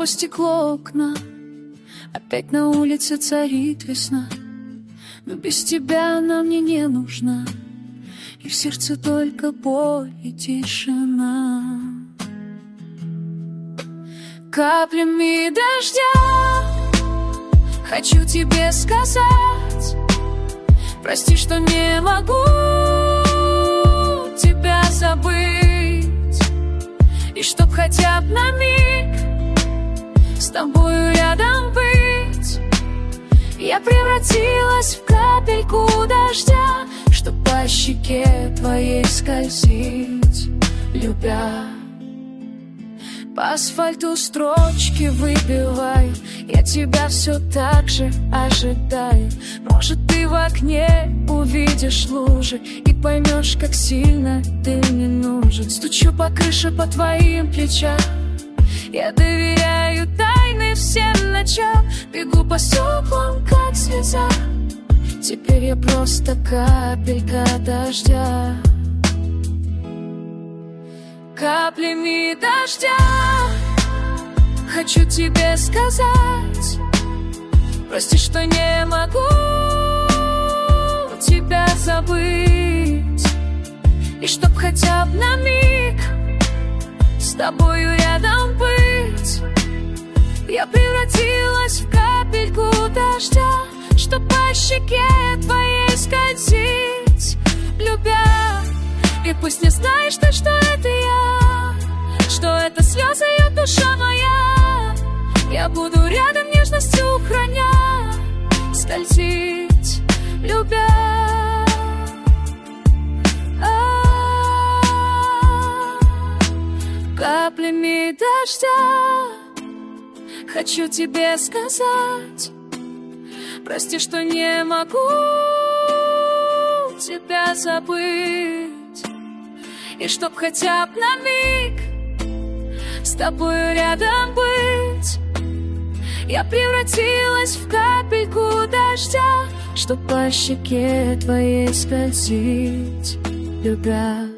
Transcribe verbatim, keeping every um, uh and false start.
сквозь стекло окна. Опять на улице царит весна, но без тебя она мне не нужна, и в сердце только боль и тишина. Каплями дождя хочу тебе сказать: прости, что не могу тебя забыть, и чтоб хотя бы на миг с тобою рядом быть, я превратилась в капельку дождя, чтоб по щеке твоей скользить, любя. По асфальту строчки выбиваю, я тебя все так же ожидаю. Может, ты в окне увидишь лужи и поймешь, как сильно ты мне нужен. Стучу по крыше, по твоим плечам, я доверяю тайны всем ночам. Бегу по стеклам, как слеза, теперь я просто капелька дождя. Каплями дождя хочу тебе сказать: прости, что не могу тебя забыть, и чтоб хотя бы на миг с тобою рядом быть, я превратилась в капельку дождя, чтоб по щеке твоей скользить, любя. И пусть не знаешь ты, что это я, что это слезы и душа моя, я буду рядом нежностью храня, скользить, любя. Каплями дождя хочу тебе сказать: прости, что не могу тебя забыть, и чтоб хотя бы на миг с тобою рядом быть, я превратилась в капельку дождя, чтоб по щеке твоей скользить, любя.